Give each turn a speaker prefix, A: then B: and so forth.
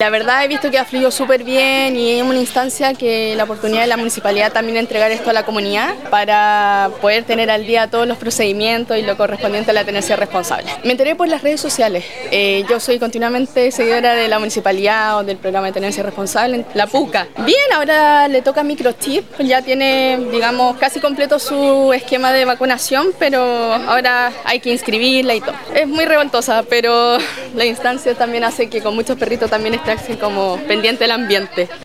A: La verdad he visto que ha fluido súper bien y es una instancia que la oportunidad de la municipalidad también de entregar esto a la comunidad para poder tener al día todos los procedimientos y lo correspondiente a la tenencia responsable. Me enteré por las redes sociales. Yo soy continuamente seguidora de la municipalidad o del programa de tenencia responsable, la PUCA. Bien, ahora le toca microchip, ya tiene, digamos, casi completo su esquema de vacunación, pero ahora hay que inscribirla y todo. Es muy revoltosa, pero la instancia también hace que con muchos perritos también esté como pendiente del ambiente.